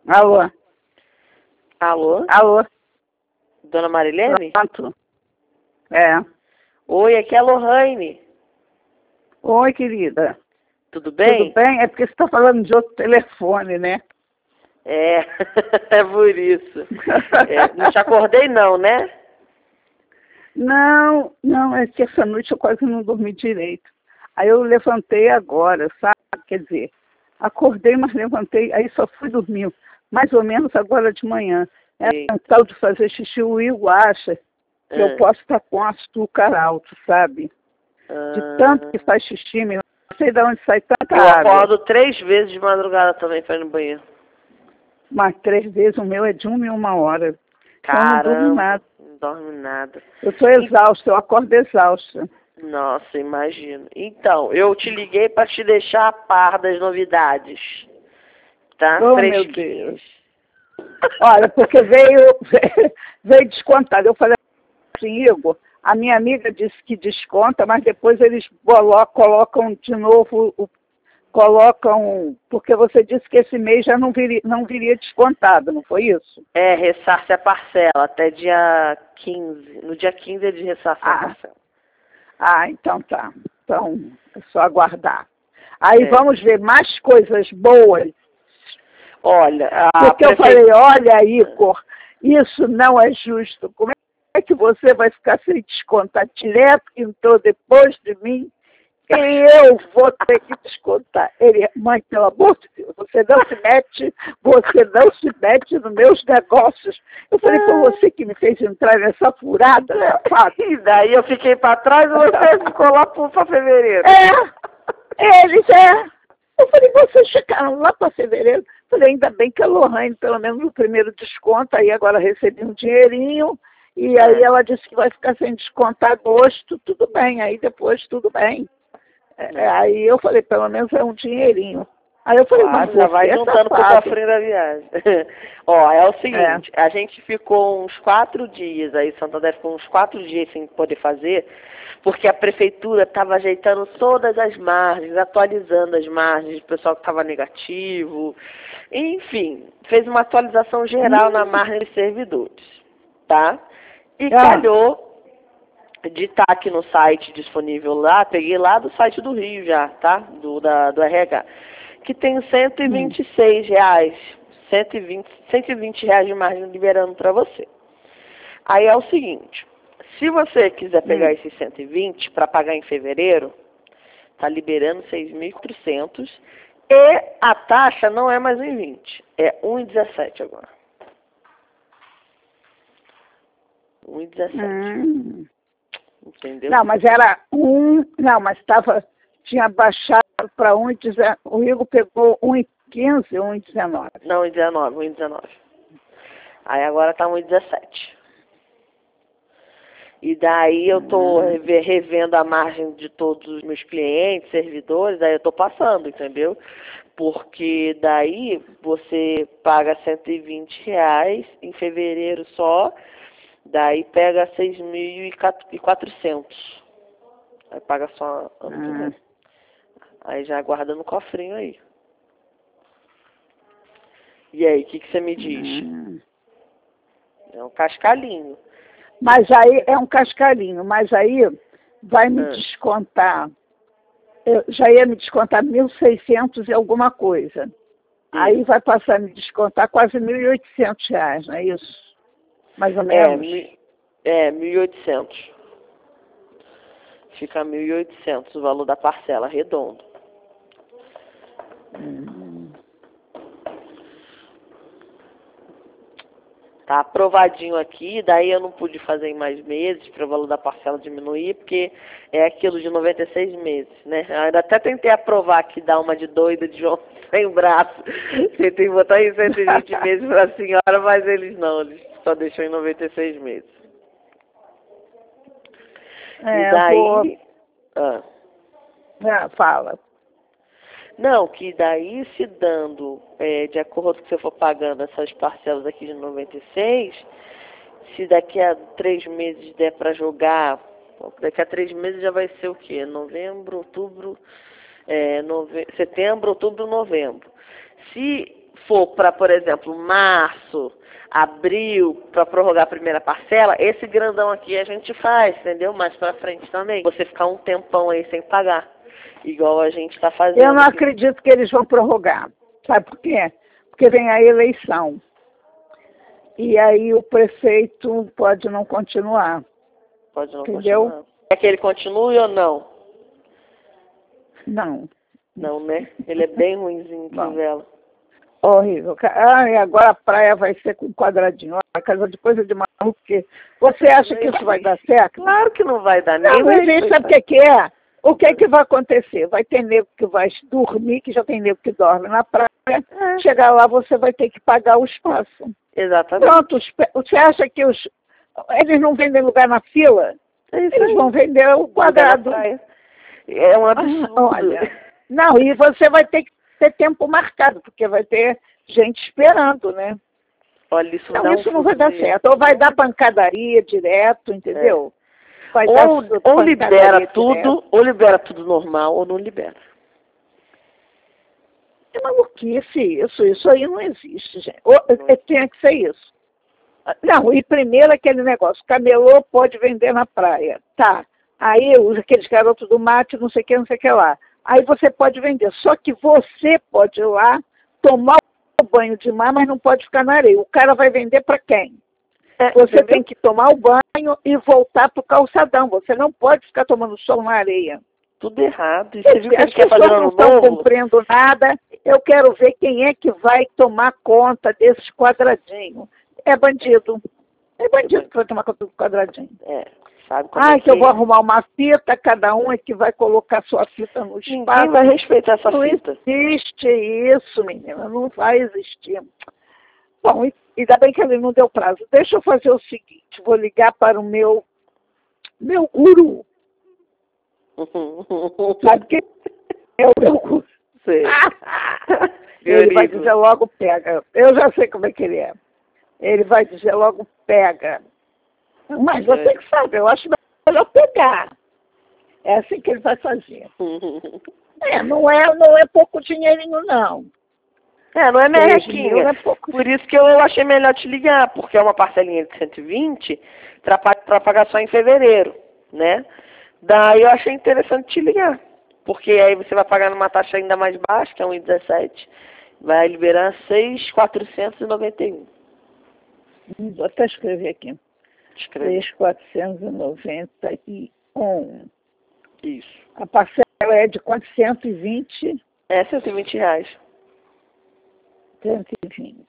Alô? Alô? Alô? Dona Marilene? Pronto. É. Oi, aqui é a Lohane. Oi, querida. Tudo bem? Tudo bem? É porque você está falando de outro telefone, né? É, é por isso. Não te acordei não, né? Não, é que essa noite eu quase não dormi direito. Aí eu levantei agora, sabe? Quer dizer, acordei, mas levantei, aí só fui dormir, mais ou menos agora de manhã. É um tal de fazer xixi, o Igor acha que eu posso estar com açúcar alto, sabe? De tanto que faz xixi, não sei de onde sai tanta Eu água. acordo 3 vezes de madrugada também para ir no banheiro. Mas 3 vezes, o meu é de 1 hora. Caramba, Eu não durmo nada. não dorme nada. Eu estou exausta, eu acordo exausta. Nossa, imagino. Então, eu te liguei para te deixar a par das novidades. Tá? Oh, meu Deus. Olha, porque veio descontado. Eu falei assim, Igor, a minha amiga disse que desconta, mas depois eles colocam de novo, porque você disse que esse mês já não viria descontado, não foi isso? É, ressarce a parcela, até dia 15. No dia 15 eles ressarcem a parcela. Então tá. Então, é só aguardar. Aí vamos ver mais coisas boas. Olha, porque eu falei, olha, Igor, isso não é justo. Como é que você vai ficar sem descontar direto que entrou depois de mim? E eu vou ter que descontar. Ele, mãe, pelo amor de Deus, você não se mete nos meus negócios. Eu falei, foi você que me fez entrar nessa furada, safado. E daí eu fiquei para trás e você ficou lá para fevereiro. Eu falei, vocês ficaram lá para fevereiro. Eu falei, ainda bem que a Lohane, pelo menos no primeiro desconto, aí agora recebi um dinheirinho, e aí ela disse que vai ficar sem descontar agosto, tudo bem, aí depois tudo bem. Aí eu falei, pelo menos é um dinheirinho. Aí eu falei, mas já vai juntando com o cofrinho da viagem. Ó, é o seguinte, a gente ficou uns 4 dias aí, Santander ficou uns 4 dias sem poder fazer, porque a prefeitura estava ajeitando todas as margens, atualizando as margens, o pessoal que estava negativo, enfim, fez uma atualização geral na margem dos servidores, tá? E calhou de estar aqui no site disponível lá, peguei lá do site do Rio já, tá? Do RH, que tem R$126, 120 reais de margem liberando para você. Aí é o seguinte, se você quiser pegar esses 120 para pagar em fevereiro, tá liberando 6.400 e a taxa não é mais 1,20, é 1,17 agora. 1,17. Entendeu? Não, mas era mas tinha baixado para 1,19. O Igor pegou 1,15, 1,19. Não, 1,19. Aí agora tá 1,17. E daí eu tô revendo a margem de todos os meus clientes, servidores, daí eu tô passando, entendeu? Porque daí você paga R$120 em fevereiro só, daí pega 6.400. Aí paga só ano que vem. Aí já guarda no cofrinho aí. E aí, o que você me diz? É um cascalhinho. Mas aí é um cascalhinho, mas aí vai me descontar. Eu já ia me descontar 1.600 e alguma coisa. Aí vai passar a me descontar quase R$1.800, não é isso? Mais ou menos. 1.800. Fica 1.800 o valor da parcela, redondo. Tá aprovadinho aqui, daí eu não pude fazer em mais meses para o valor da parcela diminuir, porque é aquilo de 96 meses, né? Eu ainda até tentei aprovar aqui, dar uma de doida, de João sem braço. Tentei botar em 120 meses para a senhora, mas eles só deixam em 96 meses. E daí... Fala. Não, que daí se dando, de acordo com que você for pagando essas parcelas aqui de 96, se daqui a 3 meses der para jogar, daqui a 3 meses já vai ser o quê? Novembro, outubro, setembro, outubro, novembro. Se for para, por exemplo, março, abril, para prorrogar a primeira parcela, esse grandão aqui a gente faz, entendeu? Mais para frente também. Você ficar um tempão aí sem pagar, igual a gente está fazendo. Eu não acredito que eles vão prorrogar. Sabe por quê? Porque vem a eleição. E aí o prefeito pode não continuar. Pode não entendeu? Continuar. Quer que ele continue ou não? Não. Não, né? Ele é bem ruinzinho, Crivella. Horrível. E agora a praia vai ser com quadradinho. Olha, casa de coisa de maluco. Você acha que isso vai dar certo? Claro que não vai dar. Não, mas isso sabe o que é? O que é que vai acontecer? Vai ter nego que vai dormir, que já tem nego que dorme na praia. Chegar lá, você vai ter que pagar o espaço. Exatamente. Pronto, você acha que eles não vendem lugar na fila? Eles vão vender o quadrado. É um absurdo. Olha, não, e você vai ter que ter tempo marcado, porque vai ter gente esperando, né? Olha, isso não vai dar certo. Ou vai dar pancadaria direto, entendeu? Vai ou libera tudo, ou libera tudo normal, ou não libera. É maluquice isso aí não existe, gente. Tem que ser isso. Não, e primeiro aquele negócio, camelô pode vender na praia, tá. Aí aqueles garotos do mate, não sei o que lá. Aí você pode vender, só que você pode ir lá tomar o banho de mar, mas não pode ficar na areia. O cara vai vender para quem? Você tem que tomar o banho e voltar para o calçadão. Você não pode ficar tomando sol na areia. Tudo errado. E você viu que as pessoas não estão cumprindo nada. Eu quero ver quem é que vai tomar conta desses quadradinhos. É bandido. É bandido que vai tomar conta do quadradinho. Sabe como que eu vou arrumar uma fita, cada um é que vai colocar sua fita no espaço. Ninguém vai respeitar essa fita. Não existe isso, menina. Não vai existir. Bom, ainda bem que ele não deu prazo. Deixa eu fazer o seguinte. Vou ligar para o meu guru. Sabe que é o meu guru? Sei. Ele vai dizer logo pega. Eu já sei como é que ele é. Ele vai dizer logo pega. Mas você que sabe, eu acho melhor pegar. É assim que ele vai fazer. Não é pouco dinheirinho, não. Não é merrequinha. Por isso que eu achei melhor te ligar, porque é uma parcelinha de 120 para pagar só em fevereiro, né? Daí eu achei interessante te ligar, porque aí você vai pagar numa taxa ainda mais baixa, que é 1,17, vai liberar 6.491. Vou até escrever aqui. 6.491. Isso. A parcela é de quanto? 120? É R$120. 120.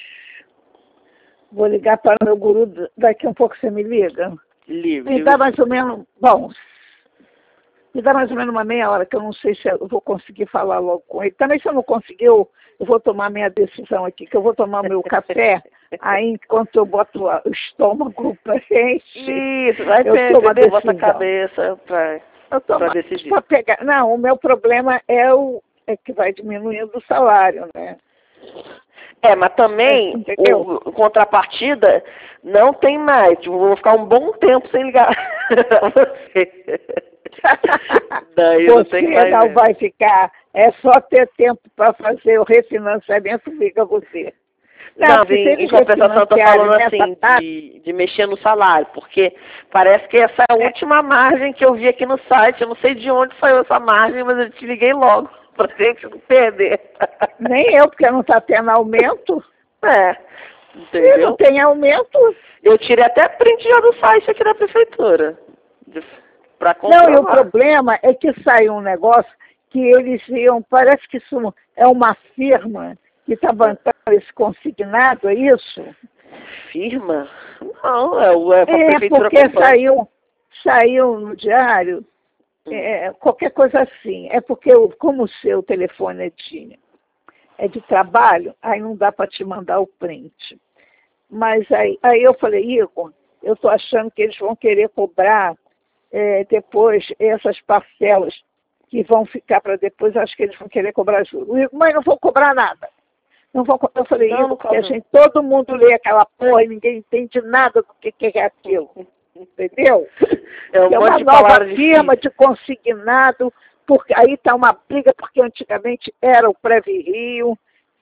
Vou ligar para o meu guru, daqui um pouco você me liga? Ligo. Me dá mais ou menos, me dá mais ou menos uma meia hora, que eu não sei se eu vou conseguir falar logo com ele. Também se eu não conseguir, eu vou tomar minha decisão aqui, que eu vou tomar meu café, aí enquanto eu boto o estômago para encher. Isso, vai ter, bota a cabeça para decidir. Pra pegar. Não, o meu problema é que vai diminuindo o salário, né? Mas também, o contrapartida, não tem mais. Vou ficar um bom tempo sem ligar a você. Daí você não vai ficar. É só ter tempo para fazer o refinanciamento, liga você. Não, em compensação, eu tô falando assim, de mexer no salário, porque parece que essa é a última margem que eu vi aqui no site. Eu não sei de onde saiu essa margem, mas eu te liguei logo, pra gente não perder. Nem eu, porque não está tendo aumento. Entendeu? Se não tem aumento. Eu tirei até print já do site aqui da prefeitura. Pra comprovar. Não, e o problema é que saiu um negócio que eles iam, parece que isso é uma firma que está bancando esse consignado, é isso? Firma? Não, é a prefeitura. Porque saiu no diário, qualquer coisa assim. É porque como o seu telefone é de trabalho, aí não dá para te mandar o print. Mas aí eu falei, Igor, eu estou achando que eles vão querer cobrar depois essas parcelas que vão ficar para depois, acho que eles vão querer cobrar juros. Mas não vou cobrar nada. Eu falei, porque todo mundo lê aquela porra e ninguém entende nada do que é aquilo. Entendeu? É uma nova firma de consignado, porque aí está uma briga, porque antigamente era o Preve Rio,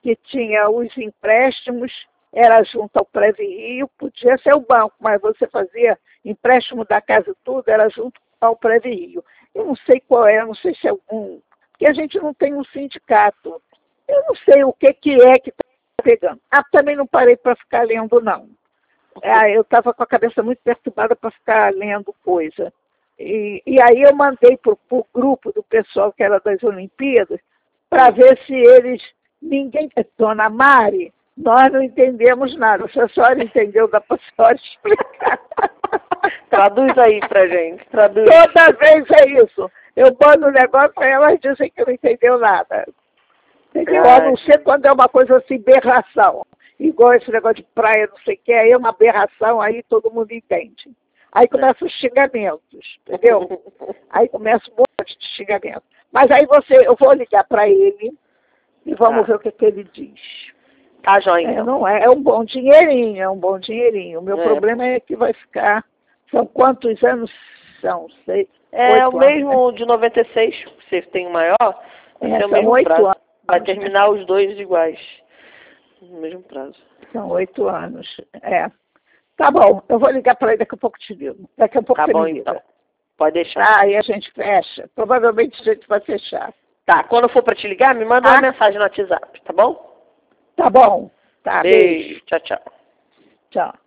que tinha os empréstimos, era junto ao Pré-Rio, podia ser o banco, mas você fazia empréstimo da casa tudo, era junto ao Pré-Rio. Eu não sei qual é, não sei se é algum, porque a gente não tem um sindicato. Eu não sei o que é que está pegando. Também não parei para ficar lendo, não. Eu estava com a cabeça muito perturbada para ficar lendo coisa. E aí eu mandei para o grupo do pessoal que era das Olimpíadas para ver se eles... Dona Mari, nós não entendemos nada. Se a senhora entendeu, dá para a senhora explicar. Traduz aí pra gente, traduz. Toda vez é isso. Eu mando um negócio para elas dizem que não entendeu nada. Entendeu? A não ser quando é uma coisa assim, berração. Igual esse negócio de praia, não sei o que, aí é uma aberração, aí todo mundo entende. Aí começam os xingamentos, entendeu? Aí começa um monte de xingamento. Mas aí eu vou ligar para ele e vamos ver o que ele diz. Tá, joia, então. Não é um bom dinheirinho, é um bom dinheirinho. O meu problema é que vai ficar... São quantos anos são? 6, 8 o mesmo anos, né? de 96, você tem o maior, é o são mesmo 8 prazo. anos. Vai terminar os dois iguais, no mesmo prazo. São 8 anos, Tá bom, eu vou ligar para ele, daqui a pouco te ligo. Daqui a pouco Tá você bom, me liga. então. Pode deixar. Aí a gente fecha. Provavelmente a gente vai fechar. Tá, quando eu for para te ligar, me manda uma mensagem no WhatsApp, tá bom? Tá bom. Tá, Beijo. Tchau, tchau. Tchau.